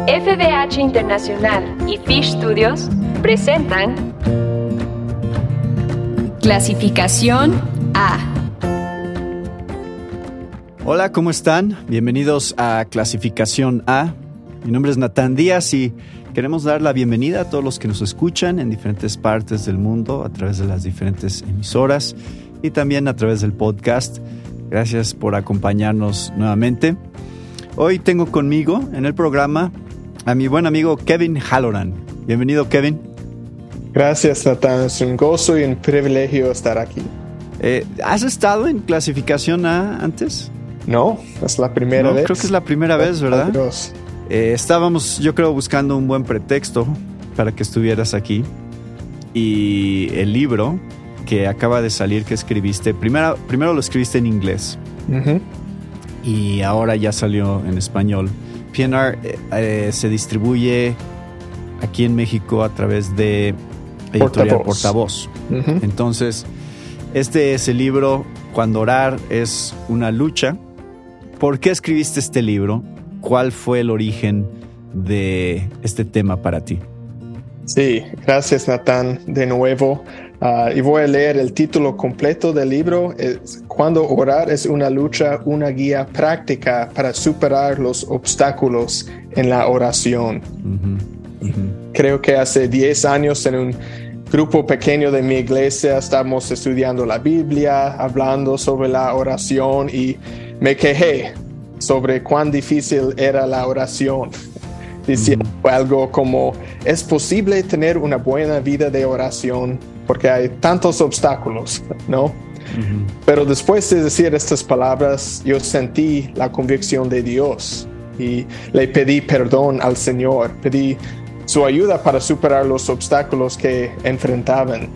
FBH Internacional y Fish Studios presentan Clasificación A. Hola, ¿cómo están? Bienvenidos a Clasificación A. Mi nombre es Natán Díaz y queremos dar la bienvenida a todos los que nos escuchan en diferentes partes del mundo a través de las diferentes emisoras y también a través del podcast. Gracias por acompañarnos nuevamente. Hoy tengo conmigo en el programa a mi buen amigo Kevin Halloran. Bienvenido, Kevin. Gracias, Natán. Es un gozo y un privilegio estar aquí. ¿Has estado en Clasificación A antes? No, es la primera vez. Creo que es la primera vez, ¿verdad? Estábamos, yo creo, buscando un buen pretexto para que estuvieras aquí. Y el libro que acaba de salir, que escribiste, primero lo escribiste en inglés. Uh-huh. Y ahora ya salió en español. PNR se distribuye aquí en México a través de Editorial Portavoz. Uh-huh. Entonces, este es el libro Cuando orar es una lucha. ¿Por qué escribiste este libro? ¿Cuál fue el origen de este tema para ti? Sí, gracias, Natán, de nuevo. Y voy a leer el título completo del libro. Cuando orar es una lucha, una guía práctica para superar los obstáculos en la oración. Uh-huh. Uh-huh. Creo que hace 10 años en un grupo pequeño de mi iglesia estábamos estudiando la Biblia, hablando sobre la oración y me quejé sobre cuán difícil era la oración. Diciendo algo como, ¿es posible tener una buena vida de oración? Porque hay tantos obstáculos, ¿no? Uh-huh. Pero después de decir estas palabras, yo sentí la convicción de Dios y le pedí perdón al Señor, pedí su ayuda para superar los obstáculos que enfrentaban.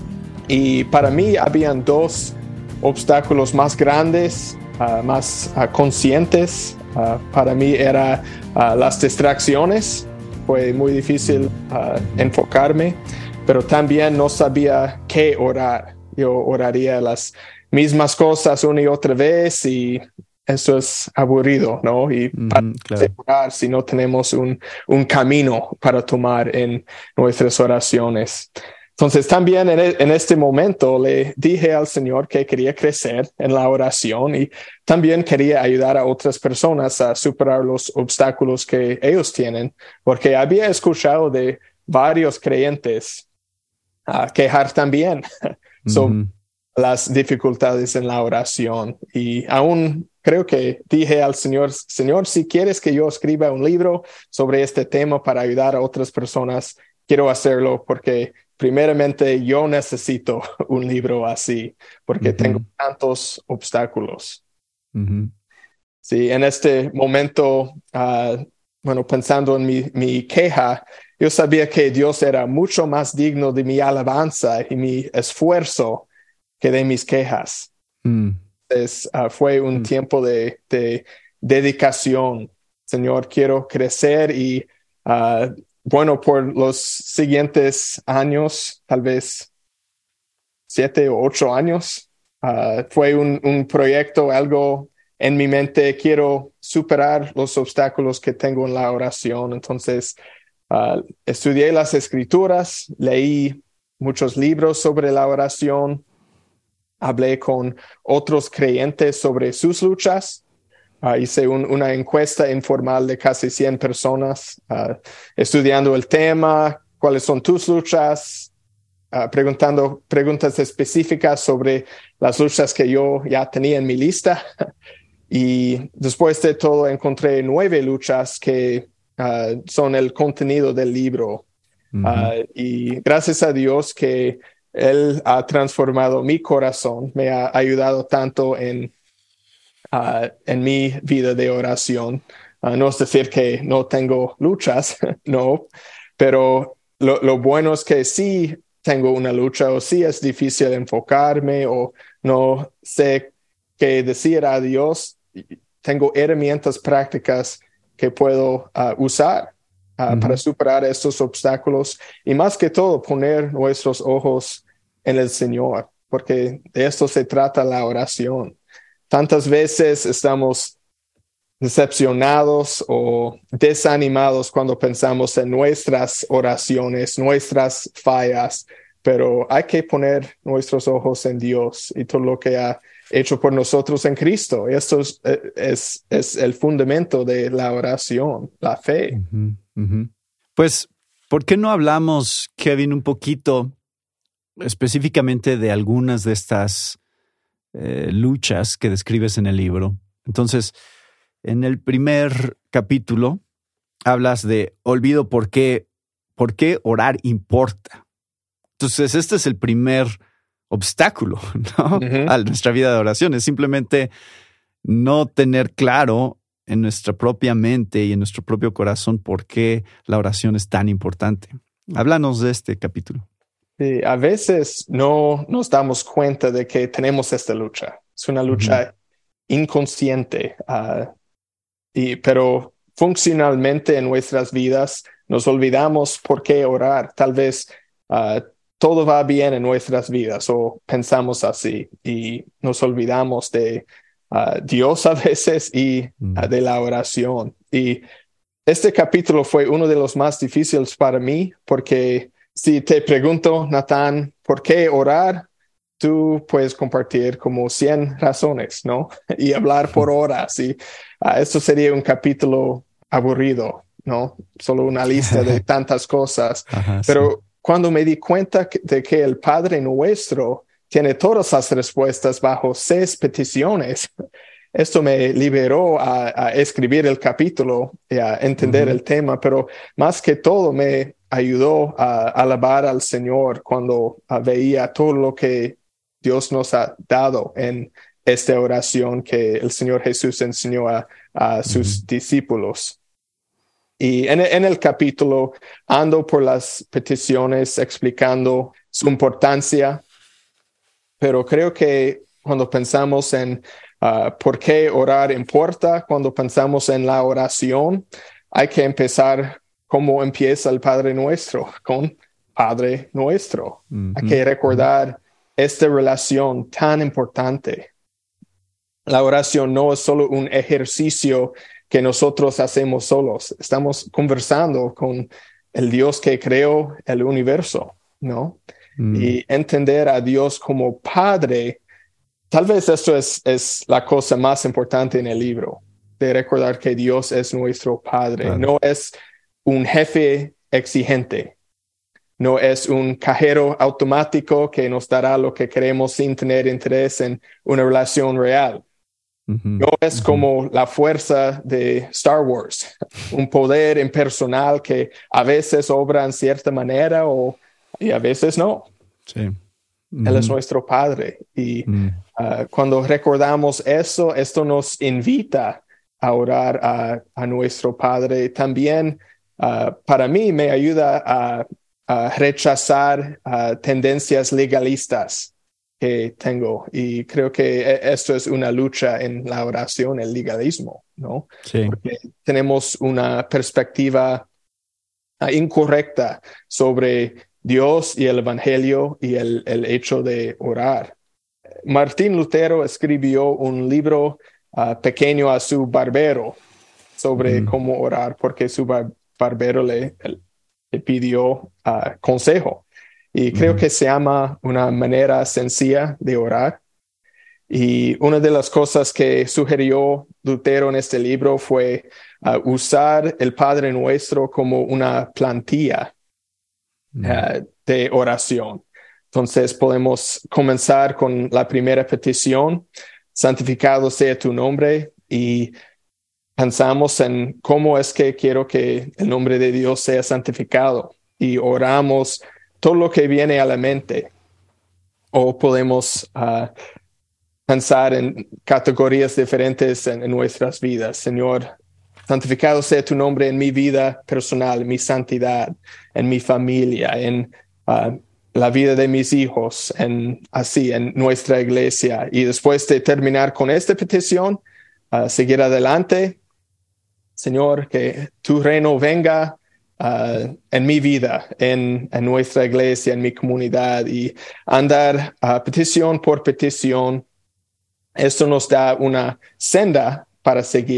Y para mí habían 2 obstáculos más grandes, más conscientes. Para mí era las distracciones. Fue muy difícil enfocarme, pero también no sabía qué orar. Yo oraría las mismas cosas una y otra vez y eso es aburrido, ¿no? Y para orar si no tenemos un camino para tomar en nuestras oraciones. Entonces también en este momento le dije al Señor que quería crecer en la oración y también quería ayudar a otras personas a superar los obstáculos que ellos tienen, porque había escuchado de varios creyentes quejar también sobre las dificultades en la oración. Y aún creo que dije al Señor, Señor, si quieres que yo escriba un libro sobre este tema para ayudar a otras personas, quiero hacerlo porque primeramente yo necesito un libro así, porque tengo tantos obstáculos. Uh-huh. Sí, en este momento, pensando en mi queja, yo sabía que Dios era mucho más digno de mi alabanza y mi esfuerzo que de mis quejas. Entonces, fue un tiempo de dedicación. Señor, quiero crecer y por los siguientes años, tal vez 7 o 8 años, fue un proyecto, algo en mi mente. Quiero superar los obstáculos que tengo en la oración. Entonces, estudié las Escrituras, leí muchos libros sobre la oración, hablé con otros creyentes sobre sus luchas. Hice una encuesta informal de casi 100 personas estudiando el tema, cuáles son tus luchas, preguntando preguntas específicas sobre las luchas que yo ya tenía en mi lista. Y después de todo encontré 9 luchas que son el contenido del libro. Uh-huh. Y gracias a Dios que Él ha transformado mi corazón, me ha ayudado tanto en mi vida de oración. No es decir que no tengo luchas, no, pero lo bueno es que sí tengo una lucha o sí es difícil enfocarme o no sé qué decir a Dios. Tengo herramientas prácticas que puedo usar para superar estos obstáculos y más que todo poner nuestros ojos en el Señor, porque de esto se trata la oración. Tantas veces estamos decepcionados o desanimados cuando pensamos en nuestras oraciones, nuestras fallas, pero hay que poner nuestros ojos en Dios y todo lo que ha hecho por nosotros en Cristo. Esto es el fundamento de la oración, la fe. Uh-huh, uh-huh. Pues, ¿por qué no hablamos, Kevin, un poquito específicamente de algunas de estas luchas que describes en el libro? Entonces, en el primer capítulo hablas de olvido por qué orar importa. Entonces, este es el primer obstáculo, ¿no? Uh-huh. A nuestra vida de oración. Es simplemente no tener claro en nuestra propia mente y en nuestro propio corazón por qué la oración es tan importante. Háblanos de este capítulo. Sí, a veces no nos damos cuenta de que tenemos esta lucha. Es una lucha inconsciente, pero funcionalmente en nuestras vidas nos olvidamos por qué orar. Tal vez todo va bien en nuestras vidas o pensamos así y nos olvidamos de Dios a veces y de la oración. Y este capítulo fue uno de los más difíciles para mí porque si te pregunto, Natán, ¿por qué orar? Tú puedes compartir como 100 razones, ¿no? Y hablar por horas. Y esto sería un capítulo aburrido, ¿no? Solo una lista de tantas cosas. Ajá, pero sí. Cuando me di cuenta de que el Padre Nuestro tiene todas las respuestas bajo 6 peticiones, esto me liberó a escribir el capítulo y a entender el tema, pero más que todo me ayudó a alabar al Señor cuando veía todo lo que Dios nos ha dado en esta oración que el Señor Jesús enseñó a sus discípulos. Y en el capítulo ando por las peticiones explicando su importancia, pero creo que cuando pensamos en por qué orar importa, cuando pensamos en la oración, hay que empezar como empieza el Padre Nuestro, con Padre Nuestro. Hay que recordar esta relación tan importante. La oración no es solo un ejercicio que nosotros hacemos solos. Estamos conversando con el Dios que creó el universo, ¿no? Y entender a Dios como Padre, tal vez esto es la cosa más importante en el libro, de recordar que Dios es nuestro Padre. Claro. No es un jefe exigente. No es un cajero automático que nos dará lo que queremos sin tener interés en una relación real. No es como la fuerza de Star Wars, un poder impersonal que a veces obra en cierta manera y a veces no. Sí. Él es nuestro Padre. Y cuando recordamos eso, esto nos invita a orar a nuestro Padre. También para mí me ayuda a rechazar tendencias legalistas que tengo, y creo que esto es una lucha en la oración, el legalismo, ¿no? Sí. Porque tenemos una perspectiva incorrecta sobre Dios y el Evangelio y el hecho de orar. Martín Lutero escribió un libro pequeño a su barbero sobre cómo orar, porque su barbero le pidió consejo. Y creo que se llama Una manera sencilla de orar. Y una de las cosas que sugirió Lutero en este libro fue usar el Padre Nuestro como una plantilla de oración. Entonces podemos comenzar con la primera petición: santificado sea tu nombre, y pensamos en cómo es que quiero que el nombre de Dios sea santificado y oramos todo lo que viene a la mente. O podemos pensar en categorías diferentes en nuestras vidas. Señor, santificado sea tu nombre en mi vida personal, en mi santidad, en mi familia, en la vida de mis hijos, en nuestra iglesia. Y después de terminar con esta petición, seguir adelante. Señor, que tu reino venga en mi vida, en nuestra iglesia, en mi comunidad, y andar petición por petición. Esto nos da una senda para seguir,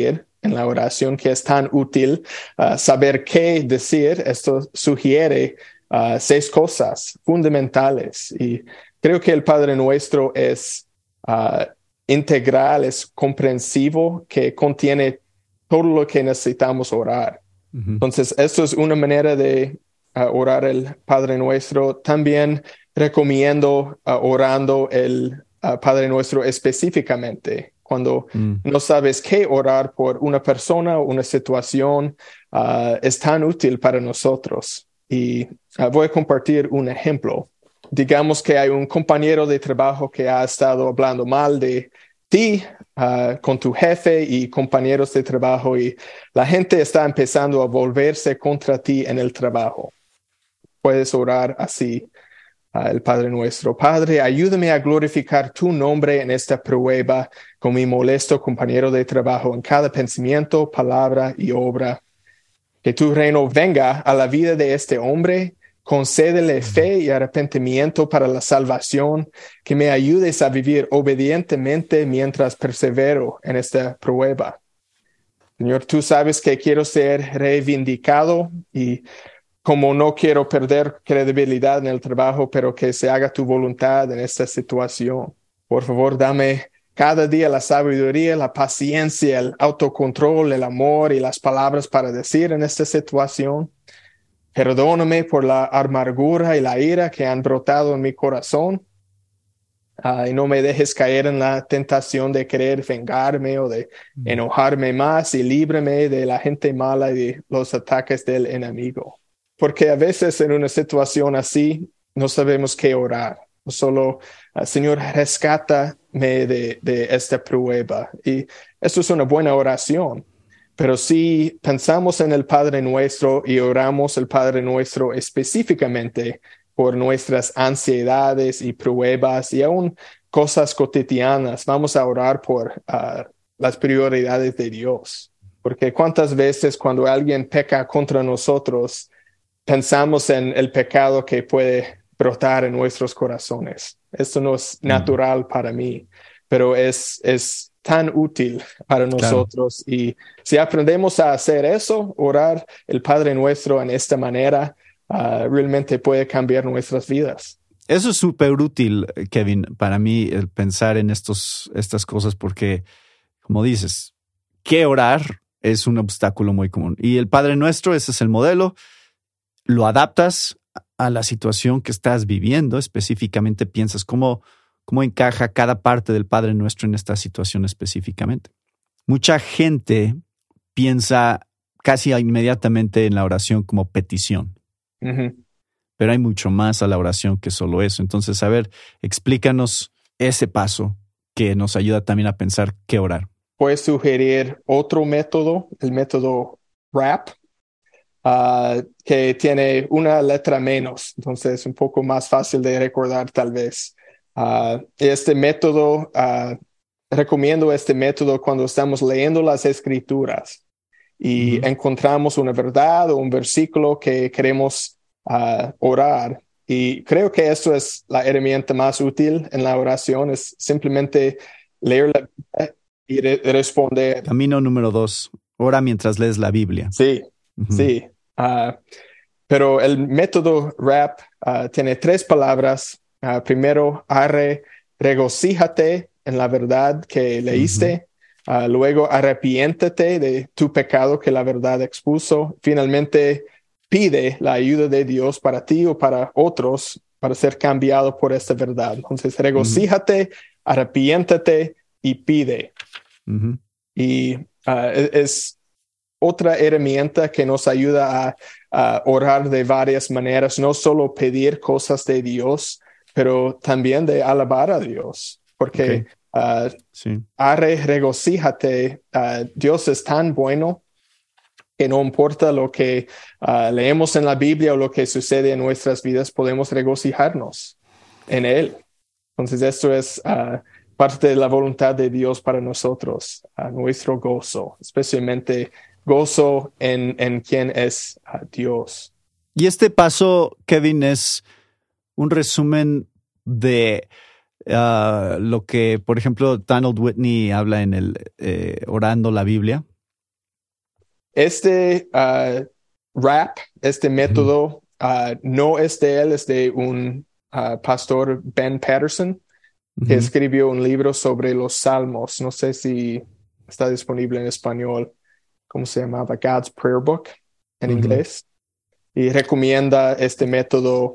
en la oración que es tan útil saber qué decir. Esto sugiere 6 cosas fundamentales y creo que el Padre Nuestro es integral, es comprensivo, que contiene todo lo que necesitamos orar. Ujú. Entonces, esto es una manera de orar el Padre Nuestro. También recomiendo orando el Padre Nuestro específicamente. Cuando no sabes qué orar por una persona o una situación, es tan útil para nosotros. Y voy a compartir un ejemplo. Digamos que hay un compañero de trabajo que ha estado hablando mal de ti con tu jefe y compañeros de trabajo y la gente está empezando a volverse contra ti en el trabajo. Puedes orar así el Padre Nuestro. Padre, ayúdame a glorificar tu nombre en esta prueba con mi molesto compañero de trabajo en cada pensamiento, palabra y obra. Que tu reino venga a la vida de este hombre. Concédele fe y arrepentimiento para la salvación, que me ayudes a vivir obedientemente mientras persevero en esta prueba. Señor, tú sabes que quiero ser reivindicado y como no quiero perder credibilidad en el trabajo, pero que se haga tu voluntad en esta situación. Por favor, dame cada día la sabiduría, la paciencia, el autocontrol, el amor y las palabras para decir en esta situación. Perdóname por la amargura y la ira que han brotado en mi corazón. Y no me dejes caer en la tentación de querer vengarme o de enojarme más, y líbrame de la gente mala y de los ataques del enemigo. Porque a veces en una situación así no sabemos qué orar. Solo, Señor, rescátame de esta prueba. Y esto es una buena oración. Pero si pensamos en el Padre Nuestro y oramos el Padre Nuestro específicamente por nuestras ansiedades y pruebas y aún cosas cotidianas, vamos a orar por las prioridades de Dios. Porque cuántas veces cuando alguien peca contra nosotros, pensamos en el pecado que puede brotar en nuestros corazones. Esto no es natural para mí, pero es tan útil para nosotros. Claro. Y si aprendemos a hacer eso, orar el Padre Nuestro en esta manera, realmente puede cambiar nuestras vidas. Eso es súper útil, Kevin, para mí, el pensar en estas cosas, porque, como dices, ¿qué orar? Es un obstáculo muy común. Y el Padre Nuestro, ese es el modelo. Lo adaptas a la situación que estás viviendo. Específicamente piensas cómo encaja cada parte del Padre Nuestro en esta situación específicamente. Mucha gente piensa casi inmediatamente en la oración como petición. Uh-huh. Pero hay mucho más a la oración que solo eso. Entonces, a ver, explícanos ese paso que nos ayuda también a pensar qué orar. Puedes sugerir otro método, el método RAP, que tiene una letra menos. Entonces, es un poco más fácil de recordar tal vez. Este método, recomiendo este método cuando estamos leyendo las Escrituras y encontramos una verdad o un versículo que queremos orar. Y creo que esto es la herramienta más útil en la oración, es simplemente leer la Biblia y responder. Camino número 2, ora mientras lees la Biblia. Sí, sí. Pero el método RAP tiene 3 palabras. Primero, regocíjate en la verdad que leíste. Luego, arrepiéntete de tu pecado que la verdad expuso. Finalmente, pide la ayuda de Dios para ti o para otros para ser cambiado por esta verdad. Entonces, regocíjate, arrepiéntete y pide. Y es otra herramienta que nos ayuda a orar de varias maneras, no solo pedir cosas de Dios, pero también de alabar a Dios. Porque regocíjate, Dios es tan bueno que no importa lo que leemos en la Biblia o lo que sucede en nuestras vidas, podemos regocijarnos en Él. Entonces esto es parte de la voluntad de Dios para nosotros, nuestro gozo, especialmente gozo en quien es Dios. Y este paso, Kevin, es un resumen de lo que, por ejemplo, Donald Whitney habla en el Orando la Biblia. Este rap, este método, no es de él, es de un pastor, Ben Patterson, que escribió un libro sobre los salmos. No sé si está disponible en español. ¿Cómo se llamaba? God's Prayer Book en inglés. Y recomienda este método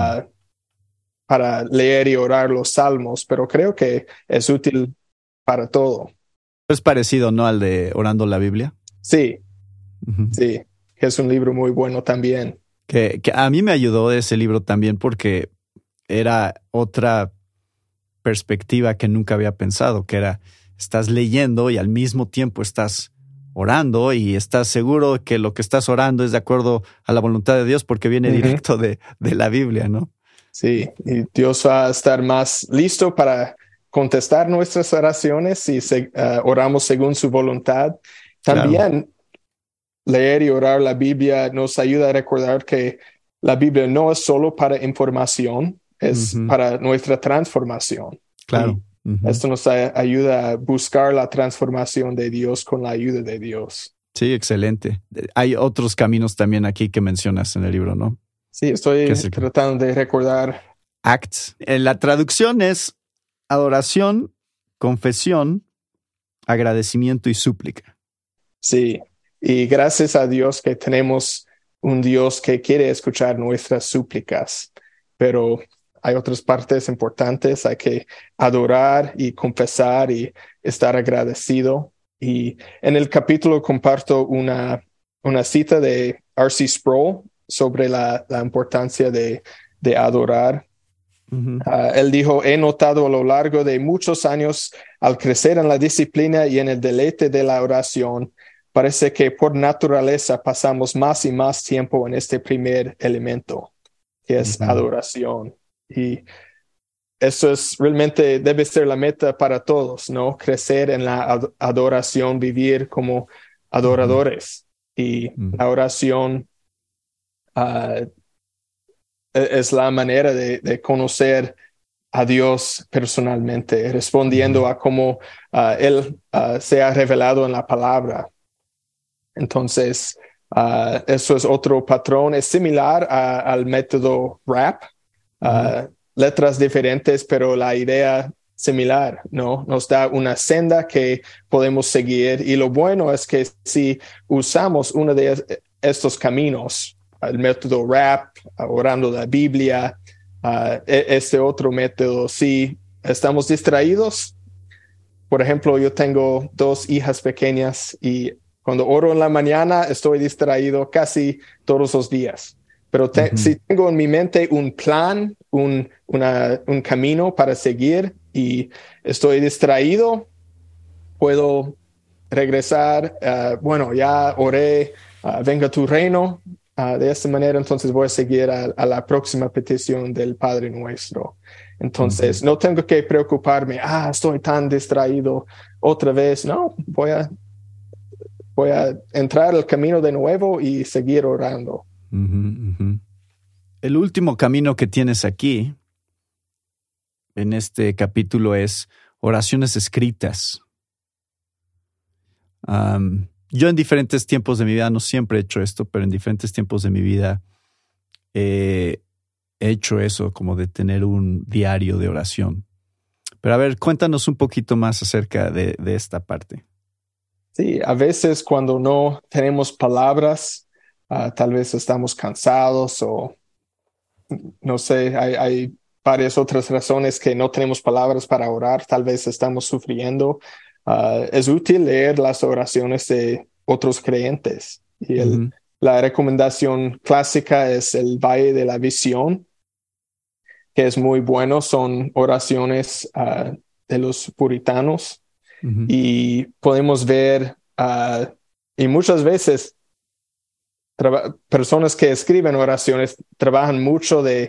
para leer y orar los salmos, pero creo que es útil para todo. Es parecido, ¿no? Al de Orando la Biblia. Sí, sí, es un libro muy bueno también. Que a mí me ayudó ese libro también porque era otra perspectiva que nunca había pensado, que era, estás leyendo y al mismo tiempo estás orando y estás seguro que lo que estás orando es de acuerdo a la voluntad de Dios porque viene directo de la Biblia, ¿no? Sí, y Dios va a estar más listo para contestar nuestras oraciones si oramos según su voluntad. También leer y orar la Biblia nos ayuda a recordar que la Biblia no es solo para información, es para nuestra transformación. Claro. Esto nos ayuda a buscar la transformación de Dios con la ayuda de Dios. Sí, excelente. Hay otros caminos también aquí que mencionas en el libro, ¿no? Sí, estoy tratando de recordar. Acts. La traducción es adoración, confesión, agradecimiento y súplica. Sí, y gracias a Dios que tenemos un Dios que quiere escuchar nuestras súplicas, pero hay otras partes importantes, hay que adorar y confesar y estar agradecido. Y en el capítulo comparto una cita de R.C. Sproul sobre la importancia de adorar. Él dijo, he notado a lo largo de muchos años, al crecer en la disciplina y en el deleite de la oración, parece que por naturaleza pasamos más y más tiempo en este primer elemento, que es adoración. Y eso es realmente debe ser la meta para todos, ¿no? Crecer en la adoración, vivir como adoradores. Y la oración es la manera de conocer a Dios personalmente, respondiendo a cómo Él se ha revelado en la palabra. Entonces, eso es otro patrón. Es similar al método RAP. Letras diferentes, pero la idea similar, ¿no? Nos da una senda que podemos seguir. Y lo bueno es que si usamos uno de estos caminos, el método RAP, orando la Biblia, este otro método, si estamos distraídos, por ejemplo, yo tengo 2 hijas pequeñas y cuando oro en la mañana estoy distraído casi todos los días. Pero si tengo en mi mente un plan, un camino para seguir y estoy distraído, puedo regresar. Bueno, ya oré, venga tu reino. De esta manera, entonces voy a seguir a la próxima petición del Padre Nuestro. Entonces, no tengo que preocuparme, estoy tan distraído otra vez. No, voy a entrar al camino de nuevo y seguir orando. El último camino que tienes aquí, en este capítulo, es oraciones escritas. Yo en diferentes tiempos de mi vida, no siempre he hecho esto, pero en diferentes tiempos de mi vida he hecho eso, como de tener un diario de oración. Pero a ver, cuéntanos un poquito más acerca de esta parte. Sí, a veces cuando no tenemos palabras, tal vez estamos cansados o no sé, hay varias otras razones que no tenemos palabras para orar, tal vez estamos sufriendo. Es útil leer las oraciones de otros creyentes. Y la recomendación clásica es el Valle de la Visión, que es muy bueno. Son oraciones de los puritanos. Y podemos ver, y muchas veces personas que escriben oraciones trabajan mucho de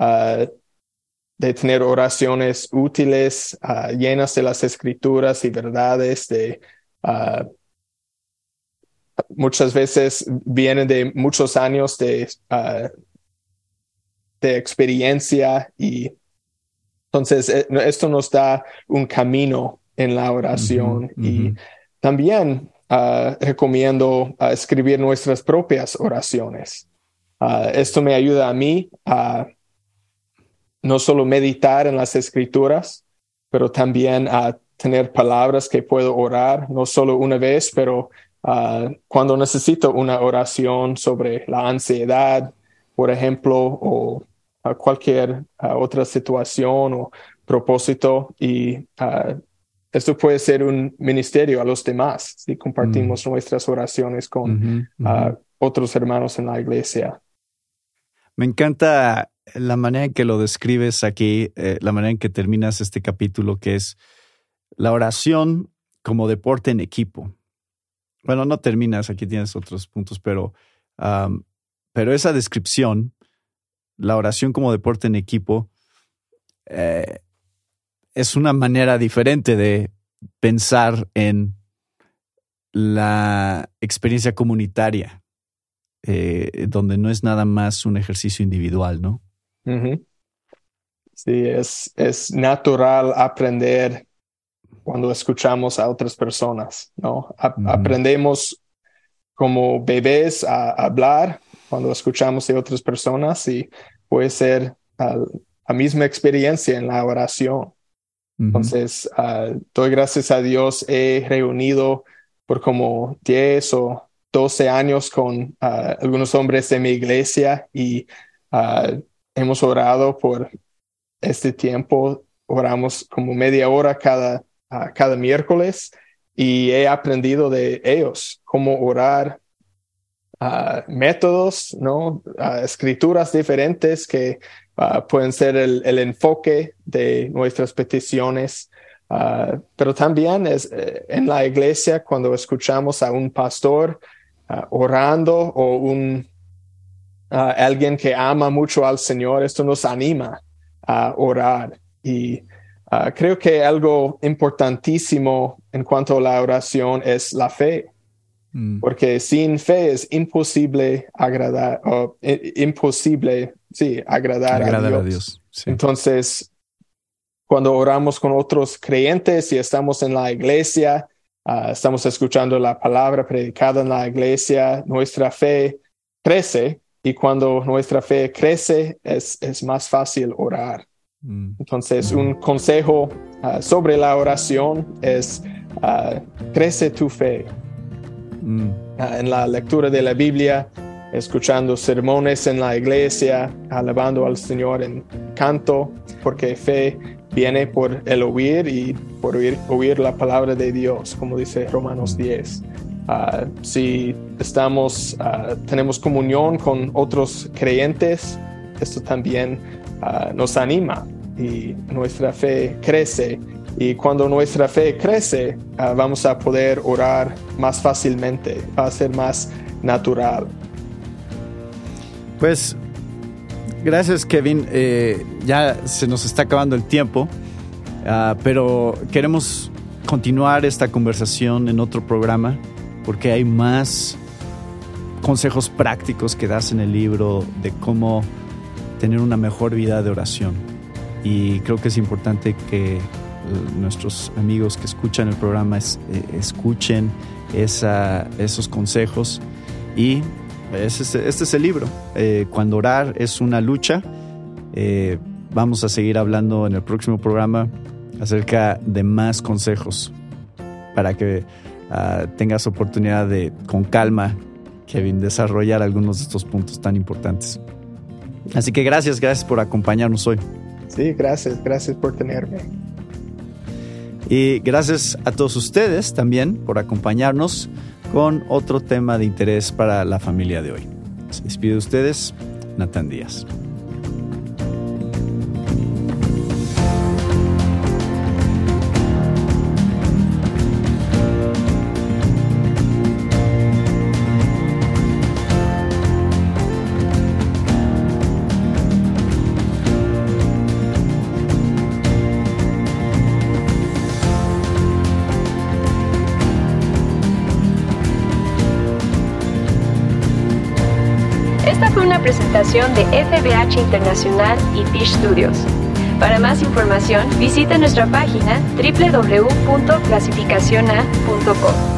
tener oraciones útiles, llenas de las escrituras y verdades. Muchas veces vienen de muchos años de experiencia, y entonces esto nos da un camino en la oración. Y también recomiendo escribir nuestras propias oraciones. Esto me ayuda a mí a no solo meditar en las escrituras, pero también a tener palabras que puedo orar, no solo una vez, pero cuando necesito una oración sobre la ansiedad, por ejemplo, o cualquier otra situación o propósito. Y esto puede ser un ministerio a los demás si compartimos nuestras oraciones con otros hermanos en la iglesia. Me encanta la manera en que lo describes aquí, la manera en que terminas este capítulo, que es la oración como deporte en equipo. Bueno, no terminas, aquí tienes otros puntos, pero esa descripción, la oración como deporte en equipo, es una manera diferente de pensar en la experiencia comunitaria, donde no es nada más un ejercicio individual, ¿no? Uh-huh. Sí, es natural aprender cuando escuchamos a otras personas, ¿no? Aprendemos como bebés a hablar cuando escuchamos de otras personas, y puede ser la misma experiencia en la oración. Entonces, doy gracias a Dios. He reunido por como 10 o 12 años con algunos hombres de mi iglesia, y hemos orado por este tiempo. Oramos como media hora cada miércoles, y he aprendido de ellos cómo orar, métodos, ¿no? Escrituras diferentes que pueden ser el enfoque de nuestras peticiones. Pero también en la iglesia, cuando escuchamos a un pastor orando, o alguien que ama mucho al Señor, esto nos anima a orar. Y creo que algo importantísimo en cuanto a la oración es la fe. Porque sin fe es imposible agradar a Dios. Sí. Entonces, cuando oramos con otros creyentes y estamos en la iglesia, estamos escuchando la palabra predicada en la iglesia, nuestra fe crece, y cuando nuestra fe crece es más fácil orar. Entonces, un consejo sobre la oración es crece tu fe. En la lectura de la Biblia, escuchando sermones en la iglesia, alabando al Señor en canto, porque fe viene por el oír, y por oír la palabra de Dios, como dice Romanos 10. Si tenemos comunión con otros creyentes, esto también nos anima, y nuestra fe crece. Y cuando nuestra fe crece, vamos a poder orar más fácilmente, va a ser más natural. Pues, gracias, Kevin. Ya se nos está acabando el tiempo, pero queremos continuar esta conversación en otro programa, porque hay más consejos prácticos que das en el libro de cómo tener una mejor vida de oración. Y creo que es importante que nuestros amigos que escuchan el programa escuchen esos consejos. Y este es el libro. Cuando orar es una lucha. Vamos a seguir hablando en el próximo programa acerca de más consejos para que tengas oportunidad de, con calma, Kevin, desarrollar algunos de estos puntos tan importantes. Así que gracias por acompañarnos hoy. Sí, gracias por tenerme. Y gracias a todos ustedes también por acompañarnos con otro tema de interés para la familia de hoy. Se despide de ustedes, Natán Díaz. Presentación de FBH Internacional y Fish Studios. Para más información, visita nuestra página www.clasificaciona.com.